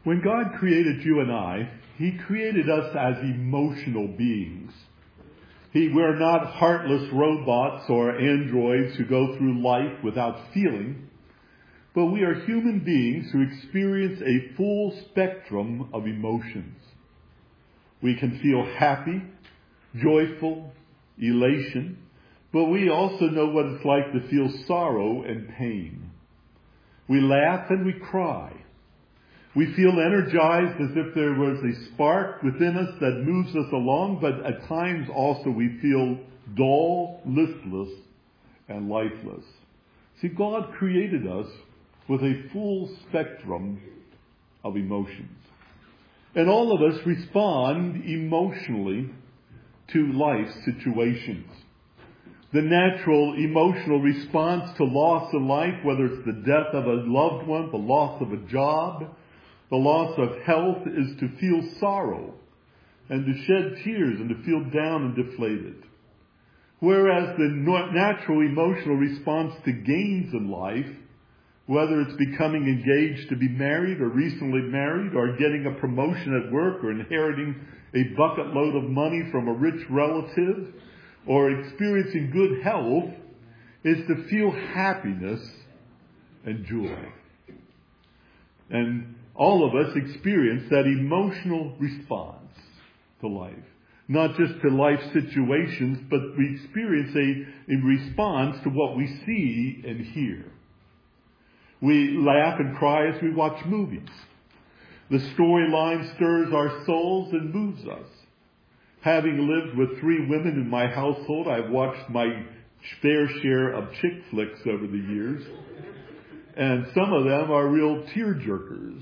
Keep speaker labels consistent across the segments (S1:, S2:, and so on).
S1: When God created you and I, He created us as emotional beings. We're not heartless robots or androids who go through life without feeling, but we are human beings who experience a full spectrum of emotions. We can feel happy, joyful, elation, but we also know what it's like to feel sorrow and pain. We laugh and we cry. We feel energized as if there was a spark within us that moves us along, but at times also we feel dull, listless, and lifeless. See, God created us with a full spectrum of emotions. And all of us respond emotionally to life situations. The natural emotional response to loss in life, whether it's the death of a loved one, the loss of a job, the loss of health, is to feel sorrow and to shed tears and to feel down and deflated. Whereas the natural emotional response to gains in life, whether it's becoming engaged to be married or recently married or getting a promotion at work or inheriting a bucket load of money from a rich relative or experiencing good health, is to feel happiness and joy. And all of us experience that emotional response to life. Not just to life situations, but we experience a response to what we see and hear. We laugh and cry as we watch movies. The storyline stirs our souls and moves us. Having lived with 3 women in my household, I've watched my fair share of chick flicks over the years. And some of them are real tearjerkers.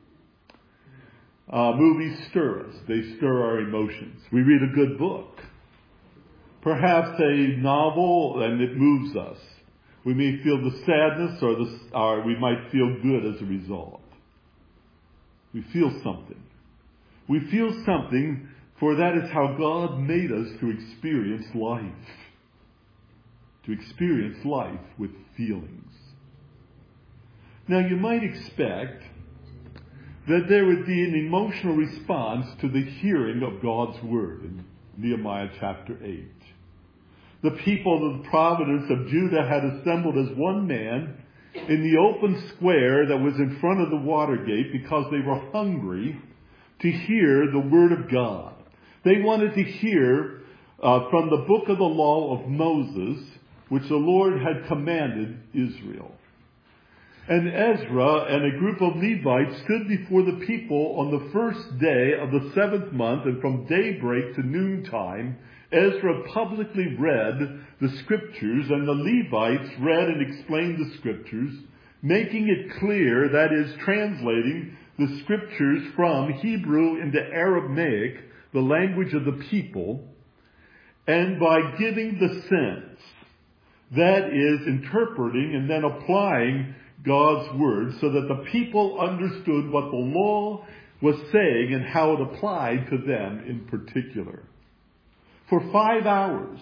S1: Movies stir us. They stir our emotions. We read a good book. Perhaps a novel, and it moves us. We may feel the sadness or we might feel good as a result. We feel something. We feel something, for that is how God made us to experience life. To experience life with feelings. Now you might expect that there would be an emotional response to the hearing of God's word in Nehemiah chapter 8. The people of the province of Judah had assembled as one man in the open square that was in front of the water gate because they were hungry to hear the word of God. They wanted to hear from the book of the law of Moses, which the Lord had commanded Israel. And Ezra and a group of Levites stood before the people on the first day of the 7th month, and from daybreak to noontime, Ezra publicly read the scriptures, and the Levites read and explained the scriptures, making it clear, that is, translating the scriptures from Hebrew into Aramaic, the language of the people, and by giving the sense, that is, interpreting and then applying God's word so that the people understood what the law was saying and how it applied to them in particular. For 5 hours,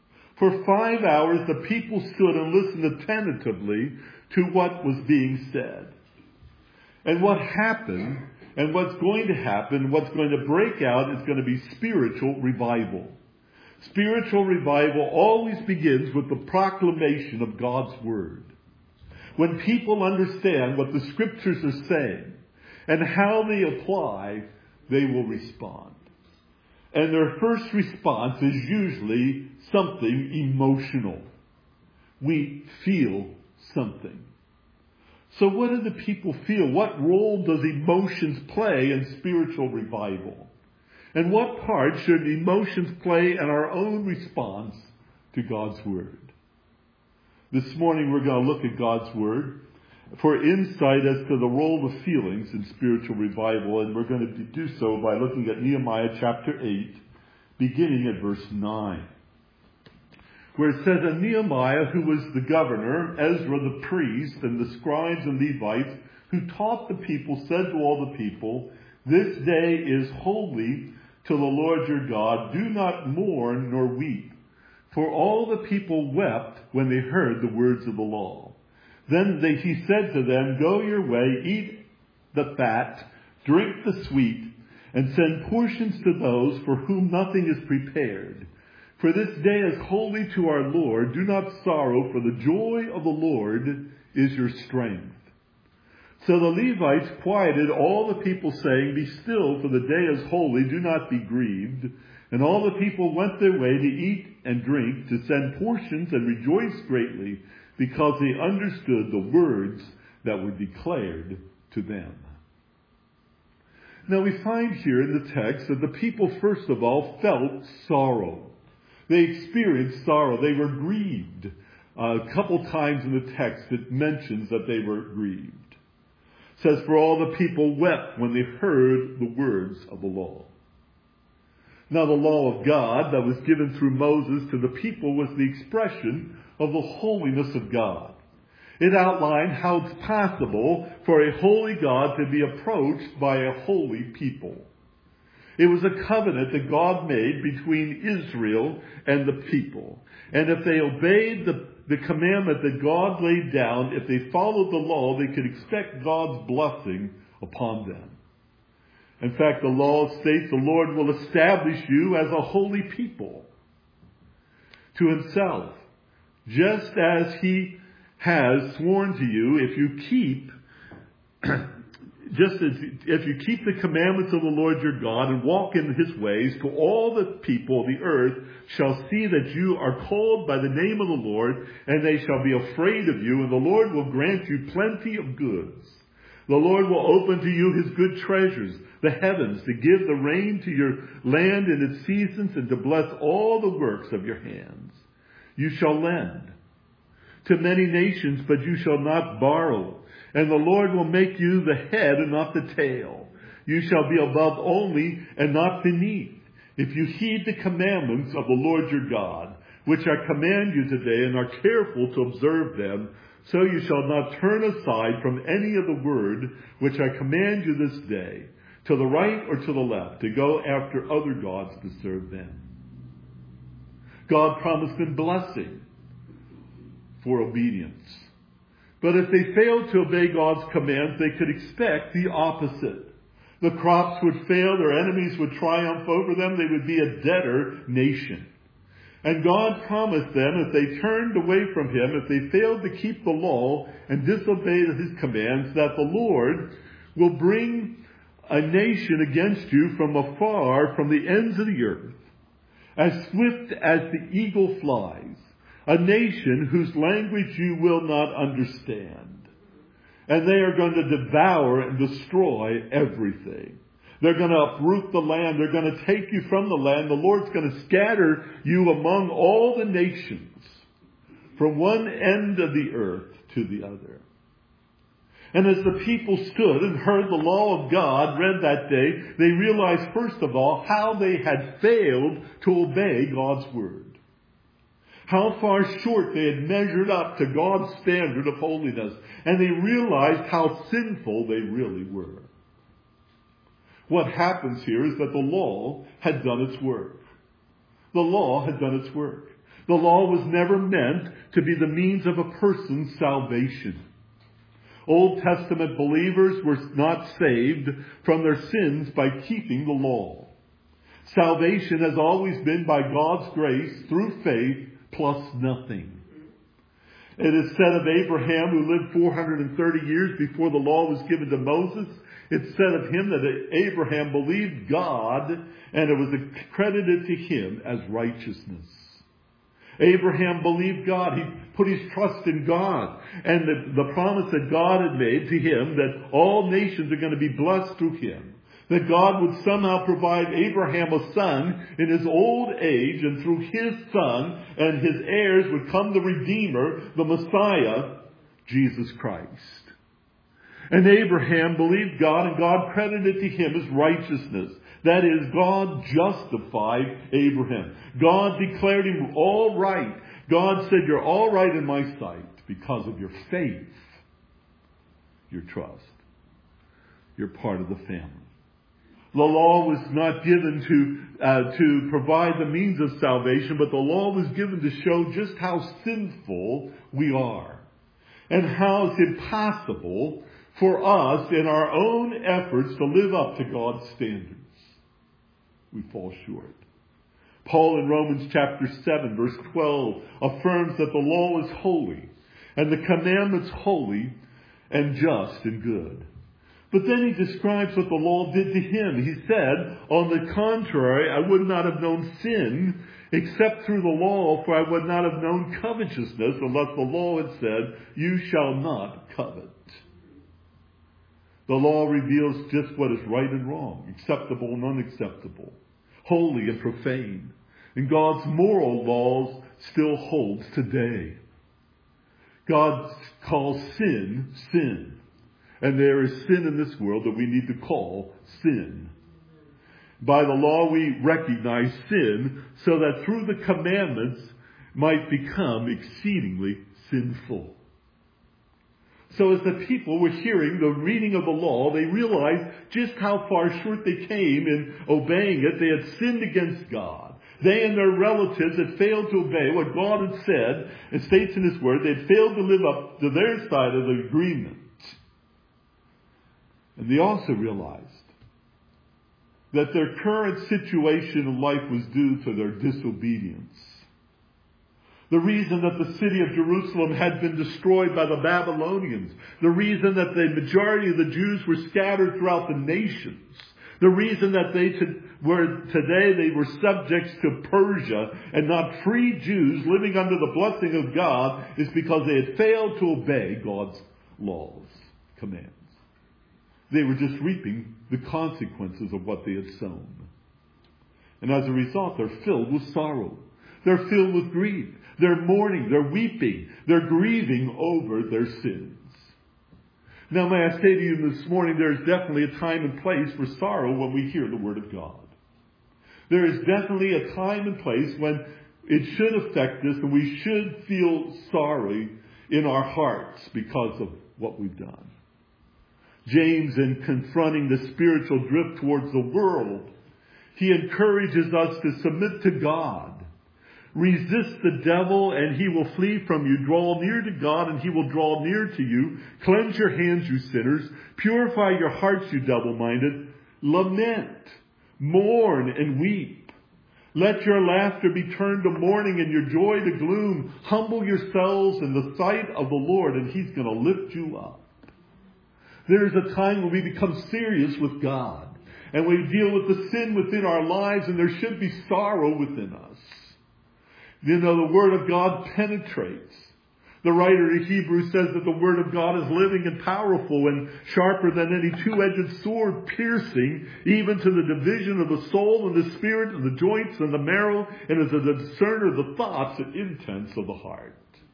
S1: the people stood and listened attentively to what was being said. And what happened, and what's going to happen, what's going to break out is going to be spiritual revival. Spiritual revival always begins with the proclamation of God's word. When people understand what the scriptures are saying and how they apply, they will respond. And their first response is usually something emotional. We feel something. So what do the people feel? What role does emotions play in spiritual revival? And what part should emotions play in our own response to God's word? This morning we're going to look at God's word for insight as to the role of feelings in spiritual revival, and we're going to do so by looking at Nehemiah chapter 8, beginning at verse 9, where it says, "And Nehemiah, who was the governor, Ezra the priest, and the scribes and Levites, who taught the people, said to all the people, 'This day is holy to the Lord your God. Do not mourn nor weep.' For all the people wept when they heard the words of the law. Then he said to them, 'Go your way, eat the fat, Drink the sweet, and send portions to those for whom nothing is prepared. For this day is holy to our Lord. Do not sorrow, for the joy of the Lord is your strength." So the Levites quieted all the people, saying, "Be still, for the day is holy. Do not be grieved." And all the people went their way to eat and drink, to send portions, and rejoice greatly, because they understood the words that were declared to them. Now we find here in the text that the people, first of all, felt sorrow. They experienced sorrow. They were grieved. A couple times in the text it mentions that they were grieved. It says, "For all the people wept when they heard the words of the law." Now the law of God that was given through Moses to the people was the expression of the holiness of God. It outlined how it's possible for a holy God to be approached by a holy people. It was a covenant that God made between Israel and the people. And if they obeyed the commandment that God laid down, if they followed the law, they could expect God's blessing upon them. In fact, the law states the Lord will establish you as a holy people to himself, just as he has sworn to you, if you keep the commandments of the Lord your God and walk in his ways, to all the people of the earth shall see that you are called by the name of the Lord, and they shall be afraid of you, and the Lord will grant you plenty of goods. The Lord will open to you his good treasures, the heavens, to give the rain to your land in its seasons, and to bless all the works of your hands. You shall lend to many nations, but you shall not borrow. And the Lord will make you the head and not the tail. You shall be above only and not beneath, if you heed the commandments of the Lord your God, which I command you today, and are careful to observe them. So you shall not turn aside from any of the word which I command you this day, to the right or to the left, to go after other gods to serve them. God promised them blessing for obedience. But if they failed to obey God's commands, they could expect the opposite. The crops would fail, their enemies would triumph over them, they would be a debtor nation. And God promised them, if they turned away from him, if they failed to keep the law and disobeyed his commands, that the Lord will bring a nation against you from afar, from the ends of the earth, as swift as the eagle flies, a nation whose language you will not understand. And they are going to devour and destroy everything. They're going to uproot the land. They're going to take you from the land. The Lord's going to scatter you among all the nations, from one end of the earth to the other. And as the people stood and heard the law of God read that day, they realized, first of all, how they had failed to obey God's word. How far short they had measured up to God's standard of holiness. And they realized how sinful they really were. What happens here is that the law had done its work. The law had done its work. The law was never meant to be the means of a person's salvation. Old Testament believers were not saved from their sins by keeping the law. Salvation has always been by God's grace through faith plus nothing. It is said of Abraham, who lived 430 years before the law was given to Moses, it's said of him that Abraham believed God and it was accredited to him as righteousness. Abraham believed God. He put his trust in God. And the promise that God had made to him that all nations are going to be blessed through him. That God would somehow provide Abraham a son in his old age, and through his son and his heirs would come the Redeemer, the Messiah, Jesus Christ. And Abraham believed God, and God credited to him as righteousness. That is, God justified Abraham. God declared him all right. God said, you're all right in my sight because of your faith, your trust. You're part of the family. The law was not given to provide the means of salvation, but the law was given to show just how sinful we are and how it's impossible for us in our own efforts to live up to God's standards. We fall short. Paul in Romans chapter 7 verse 12 affirms that the law is holy and the commandments holy and just and good. But then he describes what the law did to him. He said, on the contrary, I would not have known sin except through the law, for I would not have known covetousness unless the law had said, you shall not covet. The law reveals just what is right and wrong, acceptable and unacceptable, holy and profane. And God's moral laws still holds today. God calls sin, sin. And there is sin in this world that we need to call sin. By the law we recognize sin so that through the commandments might become exceedingly sinful. So as the people were hearing the reading of the law, they realized just how far short they came in obeying it. They had sinned against God. They and their relatives had failed to obey what God had said. It states in His Word, they had failed to live up to their side of the agreement. And they also realized that their current situation in life was due to their disobedience. The reason that the city of Jerusalem had been destroyed by the Babylonians, the reason that the majority of the Jews were scattered throughout the nations, the reason that today they were subjects to Persia and not free Jews living under the blessing of God is because they had failed to obey God's laws, commands. They were just reaping the consequences of what they had sown. And as a result, they're filled with sorrow. They're filled with grief. They're mourning. They're weeping. They're grieving over their sins. Now, may I say to you this morning, there is definitely a time and place for sorrow when we hear the Word of God. There is definitely a time and place when it should affect us and we should feel sorry in our hearts because of what we've done. James, in confronting the spiritual drift towards the world, he encourages us to submit to God. Resist the devil and he will flee from you. Draw near to God and he will draw near to you. Cleanse your hands, you sinners. Purify your hearts, you double-minded. Lament, mourn, and weep. Let your laughter be turned to mourning and your joy to gloom. Humble yourselves in the sight of the Lord and He's going to lift you up. There is a time when we become serious with God and we deal with the sin within our lives and there should be sorrow within us. You know, the Word of God penetrates. The writer of Hebrews says that the Word of God is living and powerful and sharper than any two-edged sword, piercing even to the division of the soul and the spirit and the joints and the marrow, and is a discerner of the thoughts and intents of the heart.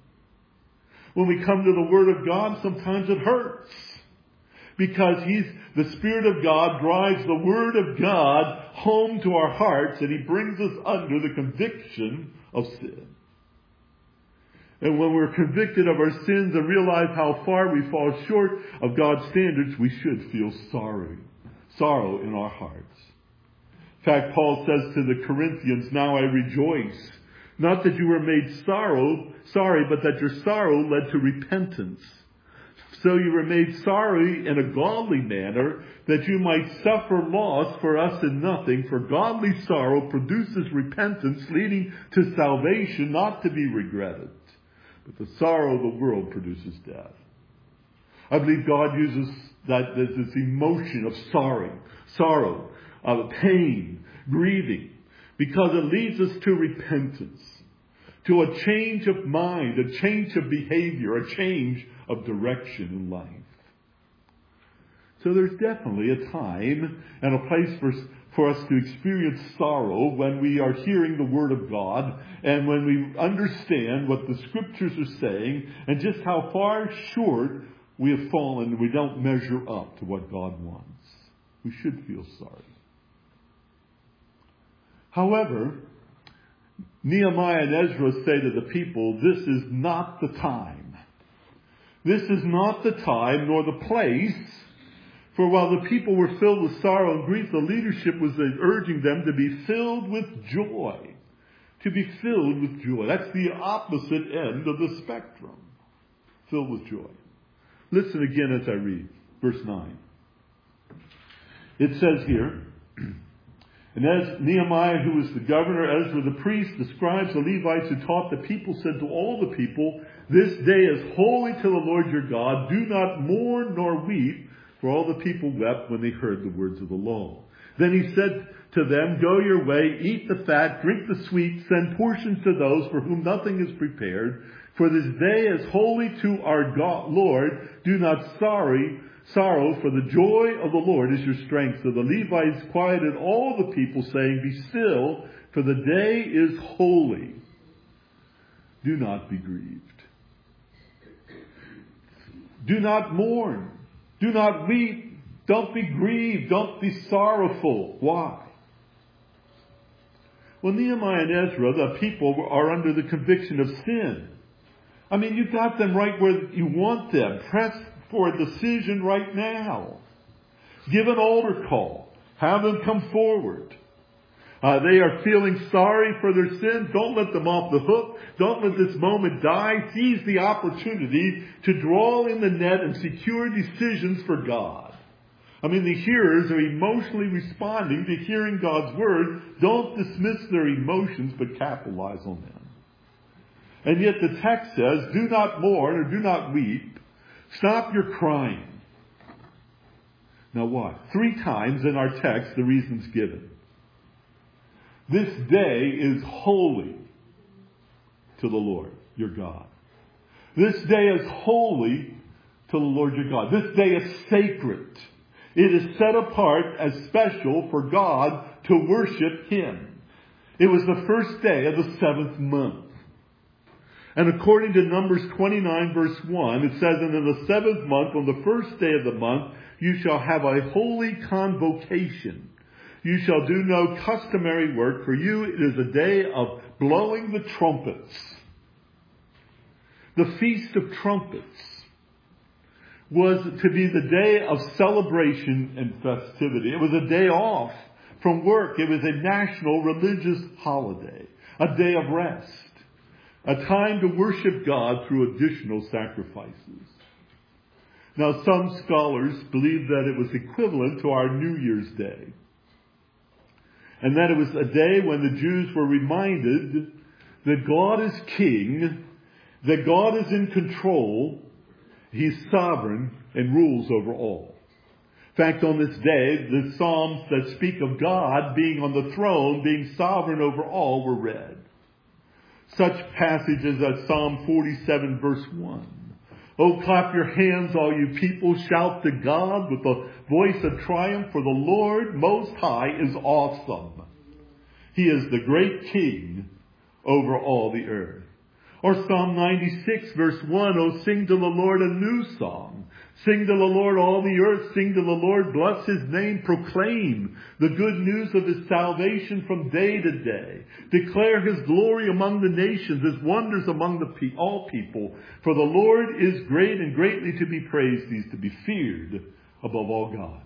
S1: When we come to the Word of God, sometimes it hurts. Because the Spirit of God drives the Word of God home to our hearts and He brings us under the conviction of sin. And when we're convicted of our sins and realize how far we fall short of God's standards, we should feel sorrow in our hearts. In fact, Paul says to the Corinthians, now I rejoice, not that you were made sorry, but that your sorrow led to repentance. So you were made sorry in a godly manner, that you might suffer loss for us in nothing. For godly sorrow produces repentance, leading to salvation, not to be regretted. But the sorrow of the world produces death. I believe God uses this emotion of sorrow, of pain, grieving, because it leads us to repentance, to a change of mind, a change of behavior, a change of direction in life. So there's definitely a time and a place for us to experience sorrow when we are hearing the Word of God and when we understand what the Scriptures are saying and just how far short we have fallen and we don't measure up to what God wants. We should feel sorry. However, Nehemiah and Ezra say to the people, this is not the time. This is not the time nor the place. For while the people were filled with sorrow and grief, the leadership was urging them to be filled with joy. To be filled with joy. That's the opposite end of the spectrum. Filled with joy. Listen again as I read. Verse 9. It says here, and as Nehemiah, who was the governor, Ezra the priest, the scribes, the Levites who taught the people, said to all the people, this day is holy to the Lord your God. Do not mourn nor weep. For all the people wept when they heard the words of the law. Then he said to them, go your way, eat the fat, drink the sweet, send portions to those for whom nothing is prepared. For this day is holy to our God, Lord. Do not sorrow, for the joy of the Lord is your strength. So the Levites quieted all the people, saying, be still, for the day is holy. Do not be grieved. Do not mourn. Do not weep. Don't be grieved. Don't be sorrowful. Why? Well, Nehemiah and Ezra, the people, are under the conviction of sin. I mean, you got them right where you want them. Press for a decision right now. Give an altar call. Have them come forward. They are feeling sorry for their sins. Don't let them off the hook. Don't let this moment die. Seize the opportunity to draw in the net and secure decisions for God. I mean, the hearers are emotionally responding to hearing God's word. Don't dismiss their emotions, but capitalize on them. And yet the text says, do not mourn or do not weep. Stop your crying. Now what? 3 times in our text, the reason's given. This day is holy to the Lord your God. This day is holy to the Lord your God. This day is sacred. It is set apart as special for God to worship Him. It was the first day of the 7th month. And according to Numbers 29 verse 1, it says, and in the 7th month, on the first day of the month, you shall have a holy convocation. You shall do no customary work. For you it is a day of blowing the trumpets. The Feast of Trumpets was to be the day of celebration and festivity. It was a day off from work. It was a national religious holiday. A day of rest. A time to worship God through additional sacrifices. Now some scholars believe that it was equivalent to our New Year's Day. And that it was a day when the Jews were reminded that God is king, that God is in control, He's sovereign and rules over all. In fact, on this day, the Psalms that speak of God being on the throne, being sovereign over all, were read. Such passages as Psalm 47 verse 1. Oh, clap your hands, all you people. Shout to God with the voice of triumph, for the Lord Most High is awesome. He is the great King over all the earth. Or Psalm 96 verse 1, oh, sing to the Lord a new song. Sing to the Lord all the earth. Sing to the Lord, bless His name. Proclaim the good news of His salvation from day to day. Declare His glory among the nations, His wonders among all people. For the Lord is great and greatly to be praised. He is to be feared above all gods.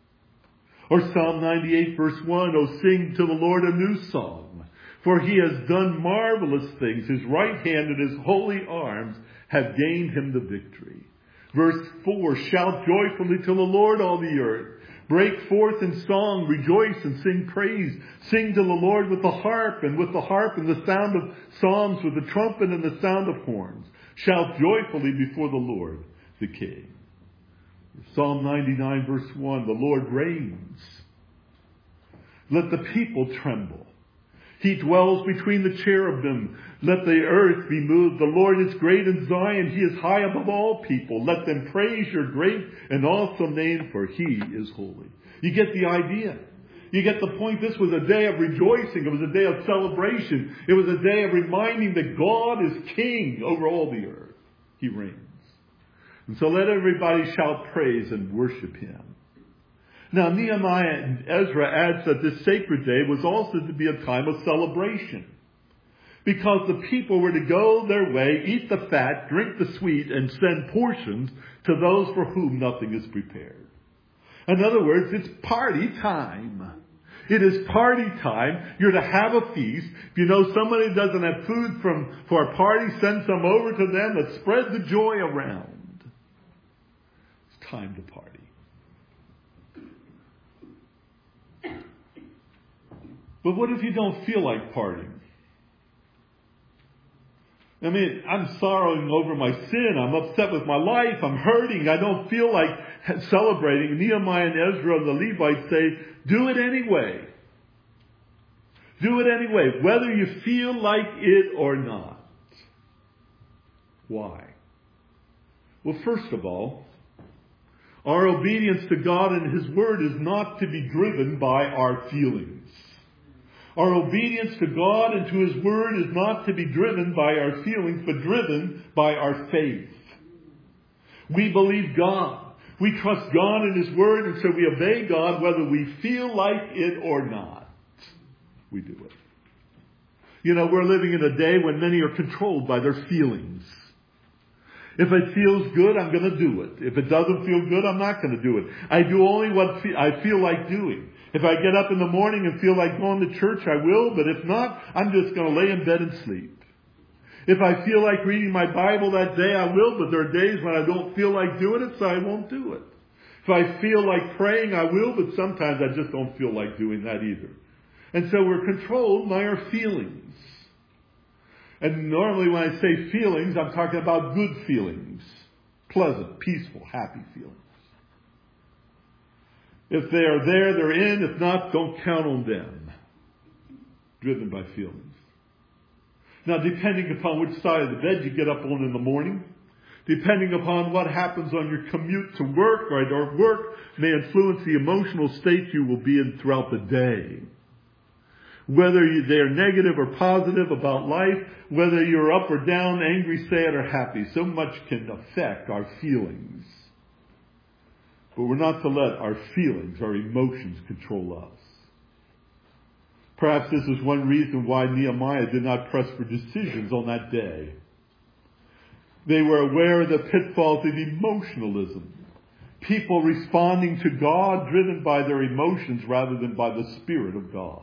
S1: Or Psalm 98 verse 1, oh, sing to the Lord a new song. For He has done marvelous things. His right hand and His holy arms have gained Him the victory. Verse 4, shout joyfully to the Lord, all the earth. Break forth in song, rejoice and sing praise. Sing to the Lord with the harp and the sound of psalms, with the trumpet and the sound of horns. Shout joyfully before the Lord, the King. Psalm 99 verse 1, the Lord reigns. Let the people tremble. He dwells between the cherubim. Let the earth be moved. The Lord is great in Zion. He is high above all people. Let them praise your great and awesome name, for He is holy. You get the idea. You get the point. This was a day of rejoicing. It was a day of celebration. It was a day of reminding that God is king over all the earth. He reigns. And so let everybody shout praise and worship Him. Now, Nehemiah and Ezra adds that this sacred day was also to be a time of celebration, because the people were to go their way, eat the fat, drink the sweet, and send portions to those for whom nothing is prepared. In other words, it's party time. It is party time. You're to have a feast. If you know somebody doesn't have food for a party, send some over to them. Let's spread the joy around. It's time to party. But what if you don't feel like partying? I mean, I'm sorrowing over my sin. I'm upset with my life. I'm hurting. I don't feel like celebrating. Nehemiah and Ezra and the Levites say, do it anyway. Do it anyway, whether you feel like it or not. Why? Well, first of all, our obedience to God and His Word is not to be driven by our feelings. Our obedience to God and to His Word is not to be driven by our feelings, but driven by our faith. We believe God. We trust God and His Word, and so we obey God whether we feel like it or not. We do it. You know, we're living in a day when many are controlled by their feelings. If it feels good, I'm going to do it. If it doesn't feel good, I'm not going to do it. I do only what I feel like doing. If I get up in the morning and feel like going to church, I will. But if not, I'm just going to lay in bed and sleep. If I feel like reading my Bible that day, I will. But there are days when I don't feel like doing it, so I won't do it. If I feel like praying, I will. But sometimes I just don't feel like doing that either. And so we're controlled by our feelings. And normally when I say feelings, I'm talking about good feelings. Pleasant, peaceful, happy feelings. If they are there, they're in. If not, don't count on them. Driven by feelings. Now, depending upon which side of the bed you get up on in the morning, depending upon what happens on your commute to work, right, or work may influence the emotional state you will be in throughout the day. Whether they're negative or positive about life, whether you're up or down, angry, sad, or happy, so much can affect our feelings. But we're not to let our feelings, our emotions control us. Perhaps this is one reason why Nehemiah did not press for decisions on that day. They were aware of the pitfalls of emotionalism. People responding to God driven by their emotions rather than by the Spirit of God.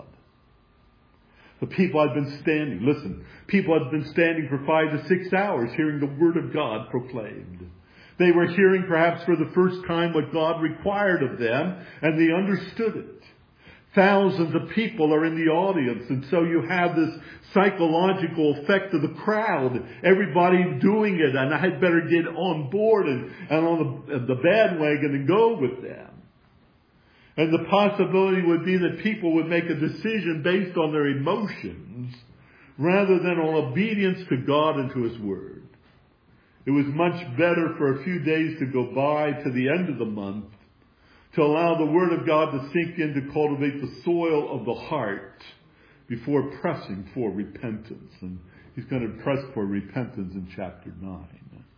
S1: The people had been standing, people had been standing for 5 to 6 hours hearing the Word of God proclaimed. They were hearing perhaps for the first time what God required of them, and they understood it. Thousands of people are in the audience, and so you have this psychological effect of the crowd. Everybody doing it, and I had better get on board and on the bandwagon and go with them. And the possibility would be that people would make a decision based on their emotions rather than on obedience to God and to His Word. It was much better for a few days to go by to the end of the month to allow the Word of God to sink in to cultivate the soil of the heart before pressing for repentance. And He's going to press for repentance in chapter 9.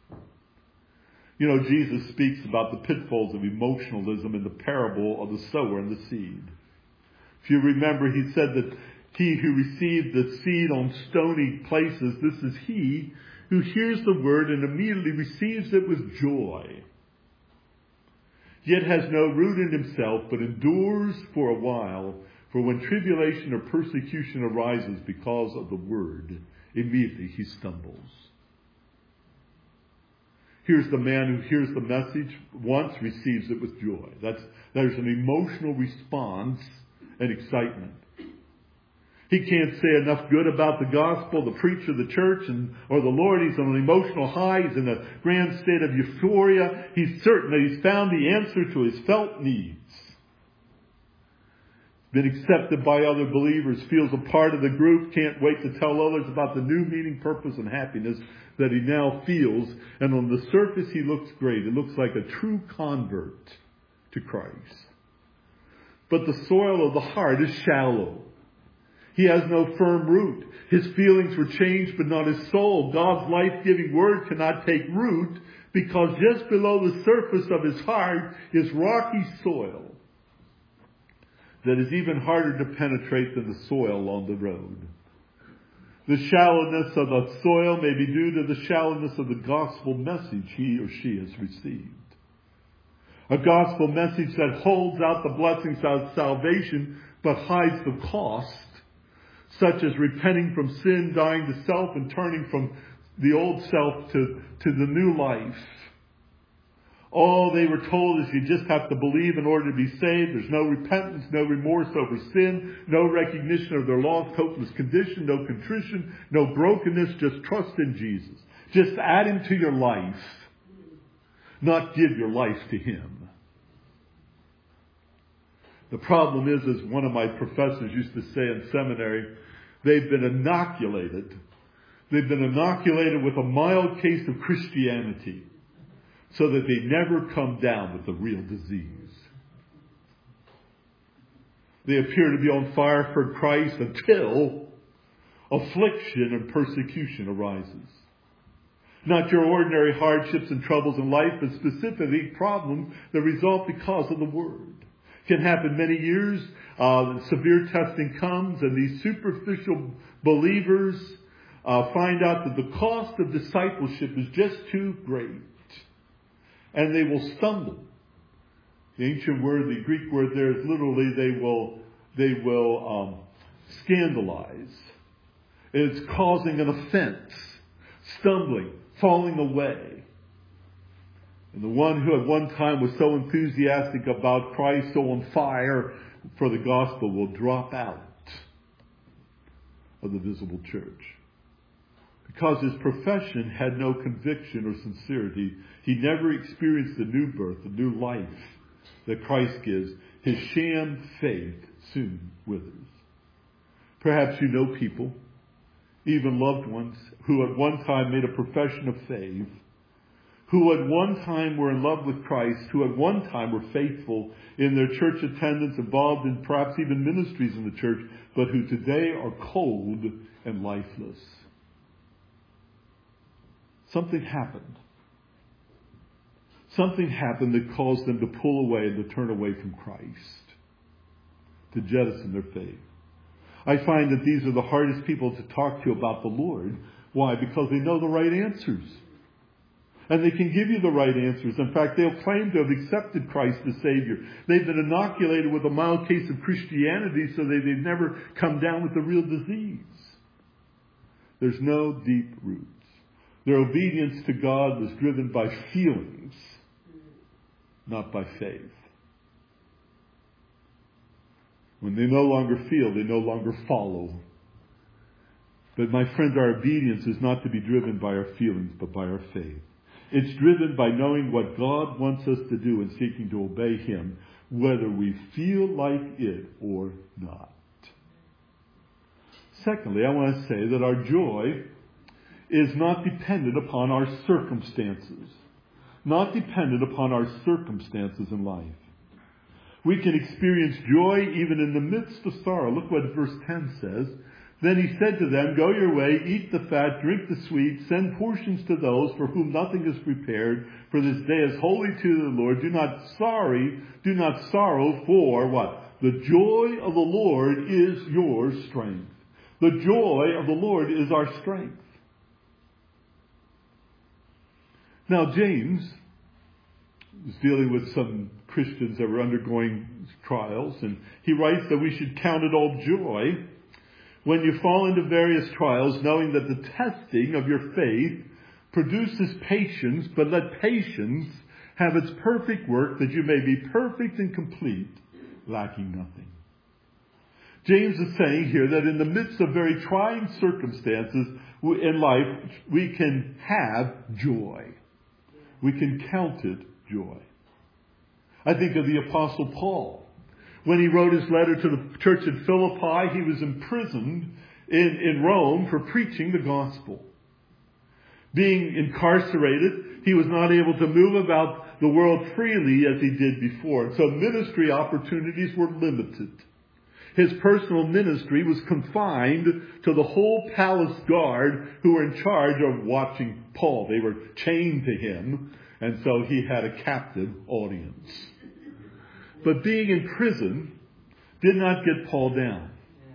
S1: You know, Jesus speaks about the pitfalls of emotionalism in the parable of the sower and the seed. If you remember, He said that he who received the seed on stony places, this is he who hears the word and immediately receives it with joy, yet has no root in himself, but endures for a while. For when tribulation or persecution arises because of the word, immediately he stumbles. Here's the man who hears the message once, receives it with joy. There's an emotional response and excitement. He can't say enough good about the gospel, the preacher, the church, or the Lord. He's on an emotional high. He's in a grand state of euphoria. He's certain that he's found the answer to his felt needs. Been accepted by other believers, feels a part of the group, can't wait to tell others about the new meaning, purpose, and happiness that he now feels. And on the surface, he looks great. It looks like a true convert to Christ. But the soil of the heart is shallow. He has no firm root. His feelings were changed, but not his soul. God's life-giving word cannot take root because just below the surface of his heart is rocky soil that is even harder to penetrate than the soil on the road. The shallowness of the soil may be due to the shallowness of the gospel message he or she has received. A gospel message that holds out the blessings of salvation but hides the cost, such as repenting from sin, dying to self, and turning from the old self to the new life. All they were told is you just have to believe in order to be saved. There's no repentance, no remorse over sin, no recognition of their lost, hopeless condition, no contrition, no brokenness, just trust in Jesus. Just add Him to your life, not give your life to Him. The problem is, as one of my professors used to say in seminary, they've been inoculated. They've been inoculated with a mild case of Christianity, so that they never come down with the real disease. They appear to be on fire for Christ until affliction and persecution arises. Not your ordinary hardships and troubles in life, but specifically problems that result because of the Word. It can happen many years. Severe testing comes, and these superficial believers find out that the cost of discipleship is just too great. And they will stumble. The ancient word, the Greek word there is literally they will scandalize. It's causing an offense, stumbling, falling away. And the one who at one time was so enthusiastic about Christ, so on fire for the gospel, will drop out of the visible church. Because his profession had no conviction or sincerity, he never experienced the new birth, the new life that Christ gives. His sham faith soon withers. Perhaps you know people, even loved ones, who at one time made a profession of faith, who at one time were in love with Christ, who at one time were faithful in their church attendance, involved in perhaps even ministries in the church, but who today are cold and lifeless. Something happened. Something happened that caused them to pull away and to turn away from Christ, to jettison their faith. I find that these are the hardest people to talk to about the Lord. Why? Because they know the right answers. And they can give you the right answers. In fact, they'll claim to have accepted Christ as Savior. They've been inoculated with a mild case of Christianity so that they've never come down with the real disease. There's no deep roots. Their obedience to God was driven by feelings, not by faith. When they no longer feel, they no longer follow. But my friends, our obedience is not to be driven by our feelings, but by our faith. It's driven by knowing what God wants us to do and seeking to obey Him, whether we feel like it or not. Secondly, I want to say that our joy is not dependent upon our circumstances. Not dependent upon our circumstances in life. We can experience joy even in the midst of sorrow. Look what verse 10 says. Then he said to them, go your way, eat the fat, drink the sweet, send portions to those for whom nothing is prepared, for this day is holy to the Lord. Do not sorrow, for what? The joy of the Lord is your strength. The joy of the Lord is our strength. Now, James is dealing with some Christians that were undergoing trials, and he writes that we should count it all joy when you fall into various trials, knowing that the testing of your faith produces patience, but let patience have its perfect work, that you may be perfect and complete, lacking nothing. James is saying here that in the midst of very trying circumstances in life, we can have joy. We can count it joy. I think of the Apostle Paul. When he wrote his letter to the church at Philippi, he was imprisoned in Rome for preaching the gospel. Being incarcerated, he was not able to move about the world freely as he did before. So ministry opportunities were limited. His personal ministry was confined to the whole palace guard who were in charge of watching Paul. They were chained to him, and so he had a captive audience. But being in prison did not get Paul down.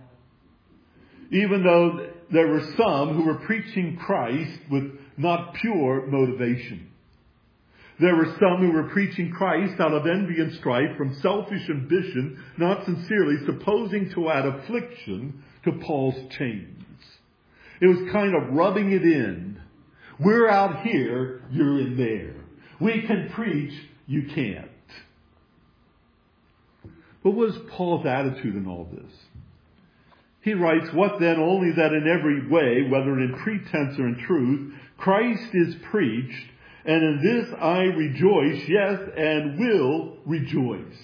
S1: Even though there were some who were preaching Christ with not pure motivation. There were some who were preaching Christ out of envy and strife, from selfish ambition, not sincerely, supposing to add affliction to Paul's chains. It was kind of rubbing it in. We're out here, you're in there. We can preach, You can't. But what is Paul's attitude in all this? He writes, what then? Only that in every way, whether in pretense or in truth, Christ is preached, and in this I rejoice, yes, and will rejoice.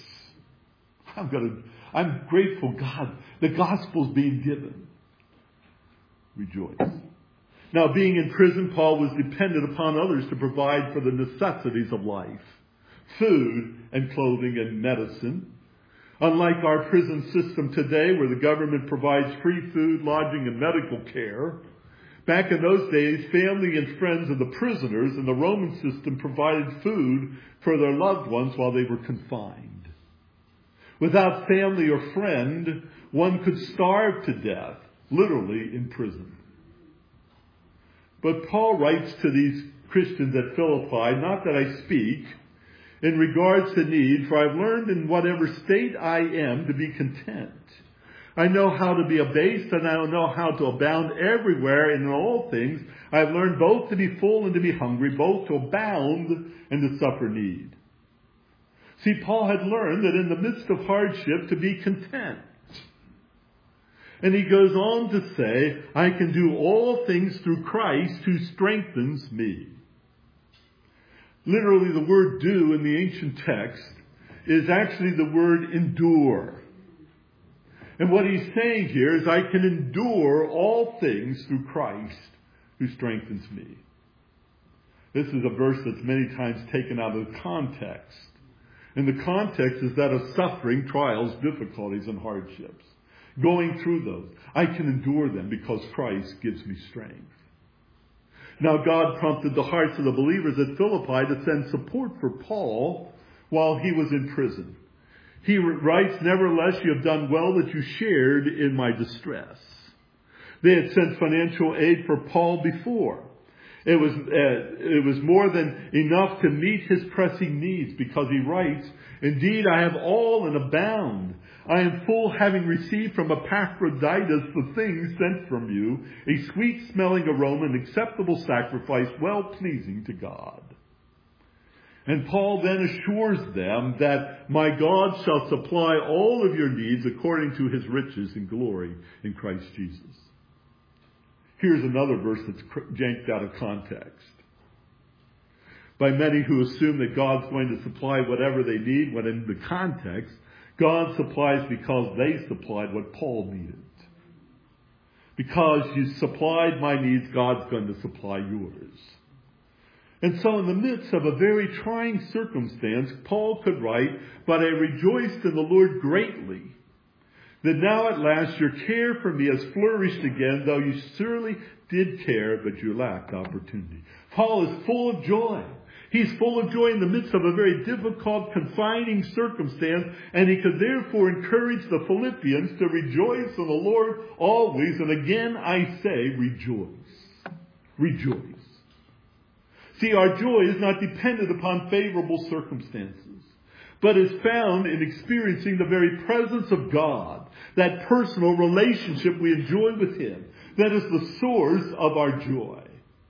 S1: I'm grateful, God, the gospel's being given. Rejoice. Now, being in prison, Paul was dependent upon others to provide for the necessities of life. Food and clothing and medicine. Unlike our prison system today, where the government provides free food, lodging, and medical care, back in those days, family and friends of the prisoners in the Roman system provided food for their loved ones while they were confined. Without family or friend, one could starve to death, literally in prison. But Paul writes to these Christians at Philippi, not that I speak in regards to need, for I've learned in whatever state I am to be content. I know how to be abased, and I know how to abound everywhere and in all things. I have learned both to be full and to be hungry, both to abound and to suffer need. See, Paul had learned that in the midst of hardship to be content. And he goes on to say, I can do all things through Christ who strengthens me. Literally, the word do in the ancient text is actually the word endure. And what he's saying here is, I can endure all things through Christ who strengthens me. This is a verse that's many times taken out of context. And the context is that of suffering, trials, difficulties, and hardships. Going through those, I can endure them because Christ gives me strength. Now, God prompted the hearts of the believers at Philippi to send support for Paul while he was in prison. He writes, nevertheless, you have done well that you shared in my distress. They had sent financial aid for Paul before. It was more than enough to meet his pressing needs, because he writes, indeed, I have all and abound. I am full, having received from Epaphroditus the things sent from you, a sweet-smelling aroma, an acceptable sacrifice, well-pleasing to God. And Paul then assures them that my God shall supply all of your needs according to his riches and glory in Christ Jesus. Here's another verse that's yanked out of context by many who assume that God's going to supply whatever they need, when in the context, God supplies because they supplied what Paul needed. Because you supplied my needs, God's going to supply yours. And so in the midst of a very trying circumstance, Paul could write, but I rejoiced in the Lord greatly, that now at last your care for me has flourished again, though you surely did care, but you lacked opportunity. Paul is full of joy. He's full of joy in the midst of a very difficult, confining circumstance, and he could therefore encourage the Philippians to rejoice in the Lord always. And again I say, rejoice. Rejoice. See, our joy is not dependent upon favorable circumstances, but is found in experiencing the very presence of God, that personal relationship we enjoy with him. That is the source of our joy.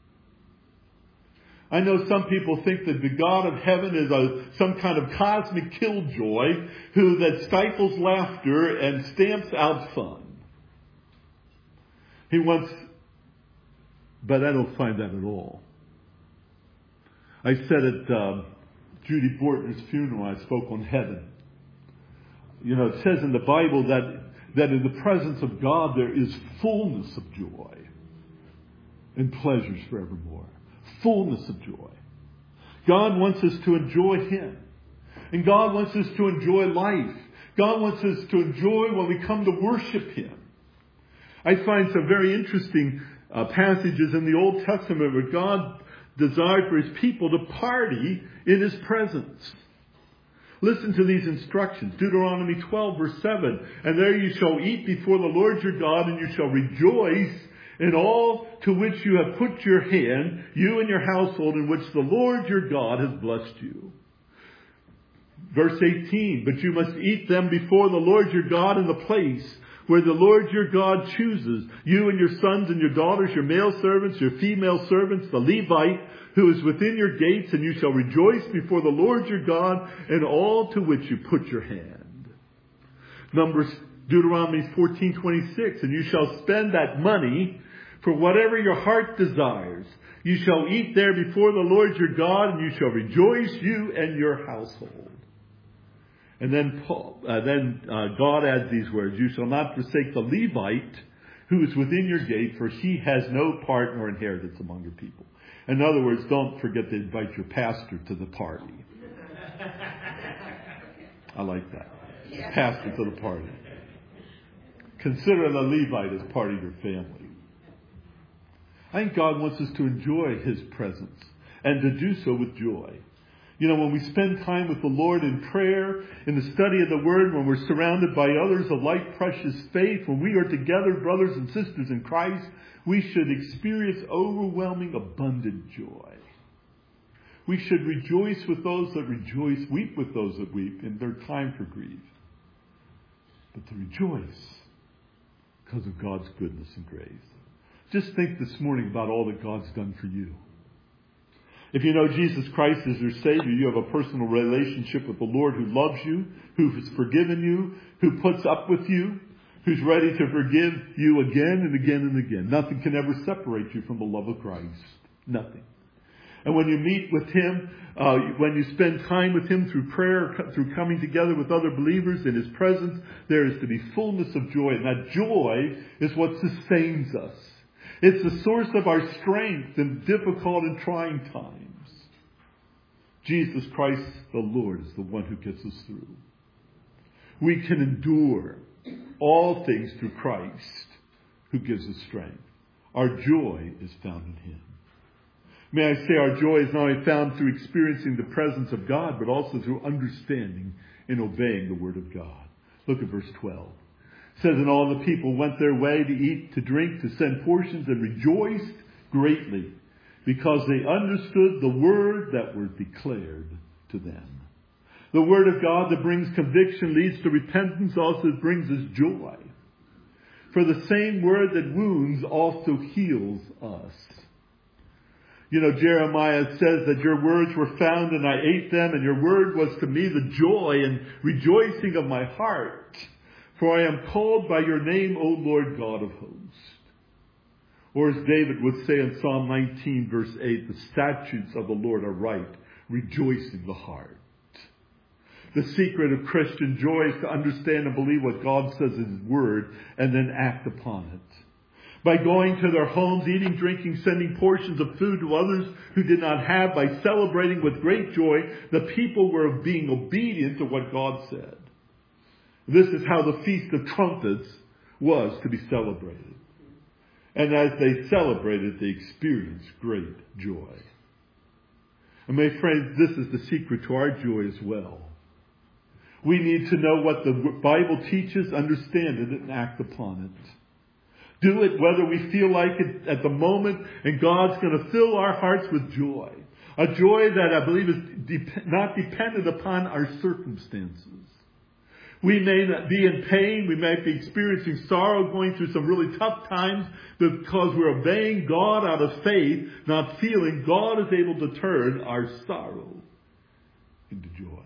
S1: I know some people think that the God of heaven is some kind of cosmic killjoy that stifles laughter and stamps out fun. But I don't find that at all. I said at Judy Bortner's funeral, I spoke on heaven. You know, it says in the Bible that in the presence of God there is fullness of joy and pleasures forevermore. Fullness of joy. God wants us to enjoy him. And God wants us to enjoy life. God wants us to enjoy when we come to worship him. I find some very interesting passages in the Old Testament where God desired for his people to party in his presence. Listen to these instructions. Deuteronomy 12 verse 7. And there you shall eat before the Lord your God, and you shall rejoice in all to which you have put your hand, you and your household, in which the Lord your God has blessed you. Verse 18. But you must eat them before the Lord your God in the place where the Lord your God chooses you and your sons and your daughters, your male servants, your female servants, the Levite, who is within your gates, and you shall rejoice before the Lord your God in all to which you put your hand. Deuteronomy 14:26, and you shall spend that money for whatever your heart desires. You shall eat there before the Lord your God, and you shall rejoice, you and your household. And then God adds these words, you shall not forsake the Levite who is within your gate, for he has no part nor inheritance among your people. In other words, don't forget to invite your pastor to the party. I like that. Pastor to the party. Consider the Levite as part of your family. I think God wants us to enjoy His presence and to do so with joy. You know, when we spend time with the Lord in prayer, in the study of the Word, when we're surrounded by others of like precious faith, when we are together, brothers and sisters in Christ, we should experience overwhelming, abundant joy. We should rejoice with those that rejoice, weep with those that weep in their time for grief. But to rejoice because of God's goodness and grace. Just think this morning about all that God's done for you. If you know Jesus Christ as your Savior, you have a personal relationship with the Lord who loves you, who has forgiven you, who puts up with you, who's ready to forgive you again and again and again. Nothing can ever separate you from the love of Christ. Nothing. And when you meet with Him, when you spend time with Him through prayer, through coming together with other believers in His presence, there is to be fullness of joy. And that joy is what sustains us. It's the source of our strength in difficult and trying times. Jesus Christ, the Lord, is the one who gets us through. We can endure all things through Christ, who gives us strength. Our joy is found in Him. May I say our joy is not only found through experiencing the presence of God, but also through understanding and obeying the Word of God. Look at verse 12. It says, and all the people went their way to eat, to drink, to send portions, and rejoiced greatly, because they understood the word that was declared to them. The Word of God that brings conviction, leads to repentance, also brings us joy. For the same word that wounds also heals us. You know, Jeremiah says that your words were found and I ate them, and your word was to me the joy and rejoicing of my heart. For I am called by your name, O Lord God of hosts. Or as David would say in Psalm 19, verse 8, the statutes of the Lord are right, rejoicing the heart. The secret of Christian joy is to understand and believe what God says in His Word and then act upon it. By going to their homes, eating, drinking, sending portions of food to others who did not have, by celebrating with great joy, the people were being obedient to what God said. This is how the Feast of Trumpets was to be celebrated. And as they celebrated, they experienced great joy. And my friends, this is the secret to our joy as well. We need to know what the Bible teaches, understand it, and act upon it. Do it whether we feel like it at the moment, and God's going to fill our hearts with joy. A joy that I believe is not dependent upon our circumstances. We may not be in pain. We may be experiencing sorrow, going through some really tough times, because we're obeying God out of faith, not feeling God is able to turn our sorrow into joy.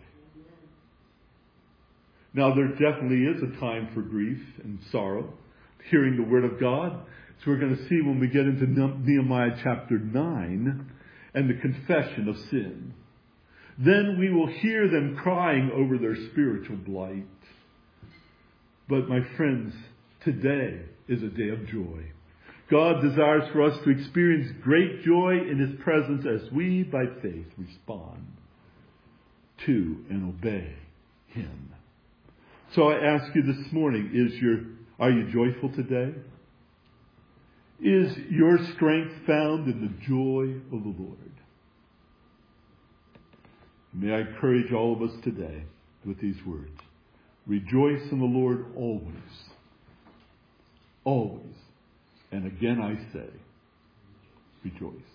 S1: Now, there definitely is a time for grief and sorrow, hearing the Word of God. So we're going to see when we get into Nehemiah chapter 9 and the confession of sin. Then we will hear them crying over their spiritual blight. But my friends, today is a day of joy. God desires for us to experience great joy in His presence as we, by faith, respond to and obey Him. So I ask you this morning, are you joyful today? Is your strength found in the joy of the Lord? May I encourage all of us today with these words. Rejoice in the Lord always. Always. And again I say, rejoice.